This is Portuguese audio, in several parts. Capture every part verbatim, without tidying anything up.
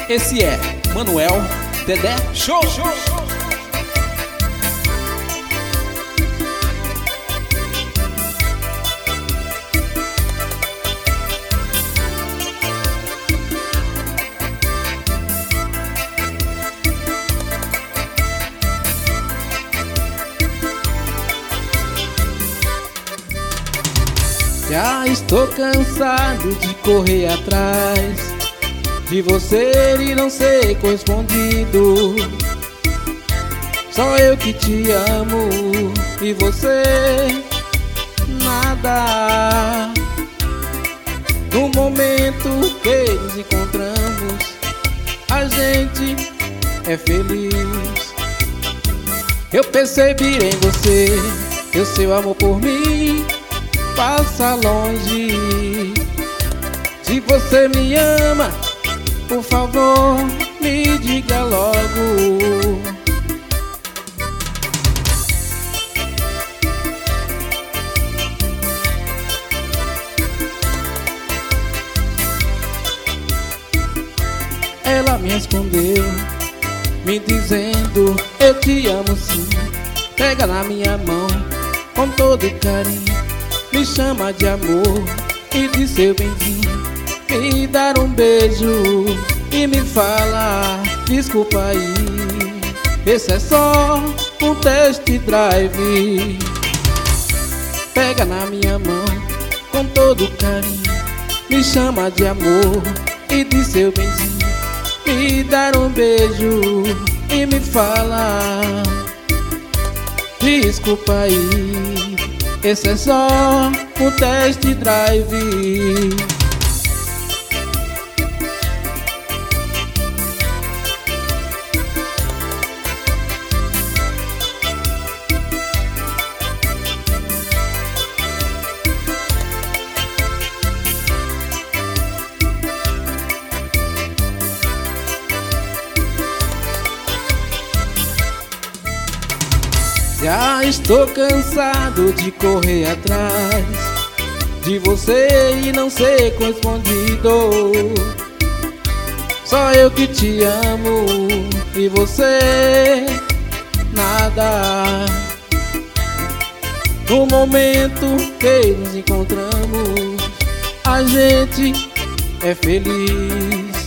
Esse é Manuel Dedé Show. Show. Já estou cansado de correr atrás de você e não ser correspondido. Só eu que te amo e você nada. No momento que nos encontramos, a gente é feliz. Eu percebi em você o seu amor por mim passa longe. Se você me ama, por favor, me diga logo. Ela me respondeu, me dizendo: eu te amo sim. Pega na minha mão com todo carinho, me chama de amor e de seu benzinho, me dar um beijo e me fala: desculpa aí, esse é só um test drive. Pega na minha mão com todo carinho, me chama de amor e de seu benzinho, me dar um beijo e me fala: desculpa aí, esse é só um test drive. Já estou cansado de correr atrás de você e não ser correspondido. Só eu que te amo e você nada. No momento que nos encontramos, a gente é feliz.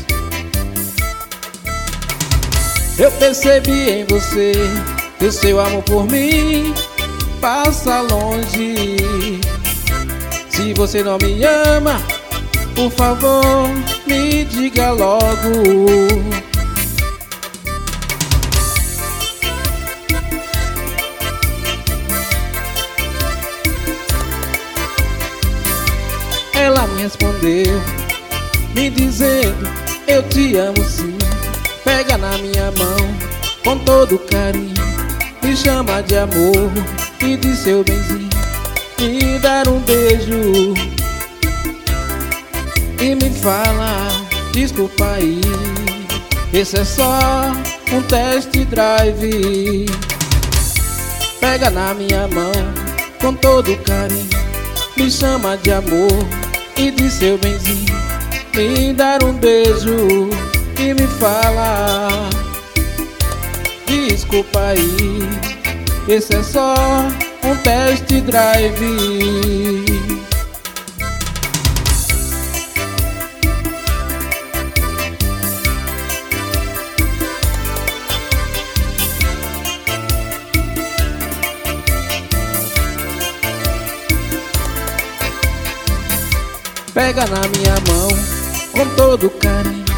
Eu percebi em você que o seu amor por mim passa longe. Se você não me ama, por favor, me diga logo. Ela me respondeu, me dizendo: eu te amo sim. Pega na minha mão com todo carinho, me chama de amor e de seu benzinho, me dar um beijo e me fala: desculpa aí, esse é só um test drive. Pega na minha mão com todo carinho, me chama de amor e de seu benzinho, me dar um beijo e me fala: desculpa aí, esse é só um test drive. Pega na minha mão com todo carinho,